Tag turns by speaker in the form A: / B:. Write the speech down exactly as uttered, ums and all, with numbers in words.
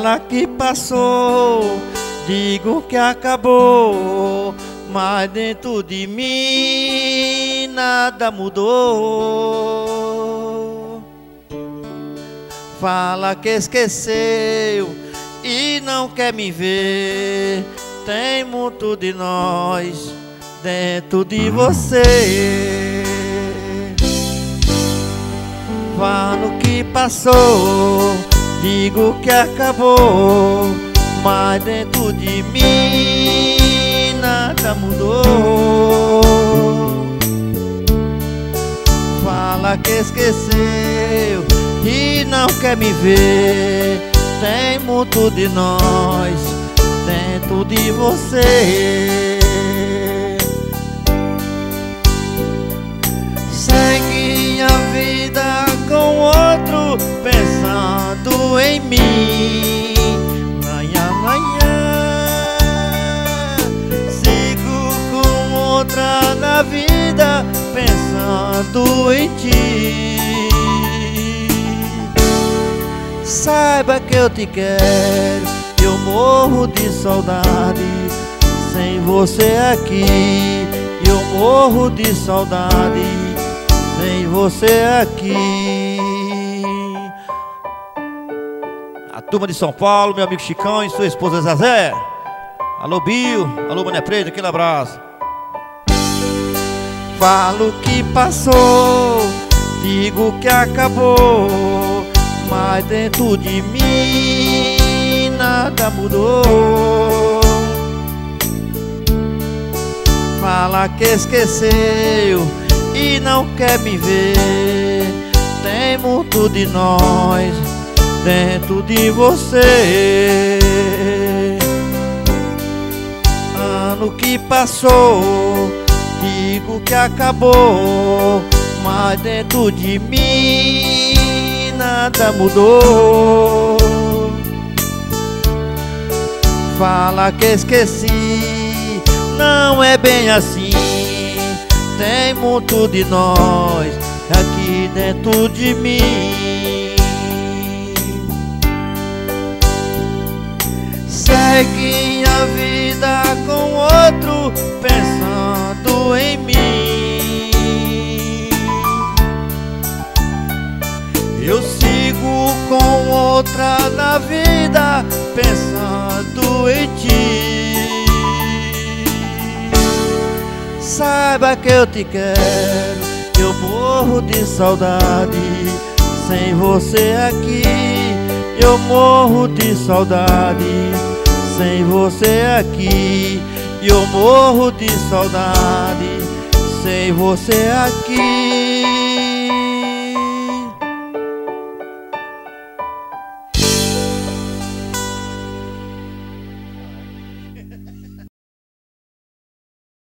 A: Fala que passou, digo que acabou, mas dentro de mim nada mudou. Fala que esqueceu e não quer me ver, tem muito de nós dentro de você. Falo que passou, digo que acabou, mas dentro de mim nada mudou. Fala que esqueceu e não quer me ver, tem muito de nós dentro de você. Segue a vida com outro pensando em mim. Manhã, manhã, sigo com outra na vida pensando em ti. Saiba que eu te quero, eu morro de saudade sem você aqui. Eu morro de saudade sem você aqui. A turma de São Paulo, meu amigo Chicão e sua esposa Zazé. Alô Bio, alô Mané Preto, aquele abraço. Falo que passou, digo que acabou, mas dentro de mim nada mudou. Fala que esqueceu e não quer me ver, tem muito de nós dentro de você. Ano que passou, digo que acabou, mas dentro de mim nada mudou. Fala que esqueci, não é bem assim, tem muito de nós aqui dentro de mim. Segue a vida com outro pensando em mim. Eu sigo com outra na vida pensando em ti. Saiba que eu te quero, eu morro de saudade sem você aqui. Eu morro de saudade sem você aqui. Eu morro de saudade sem você aqui.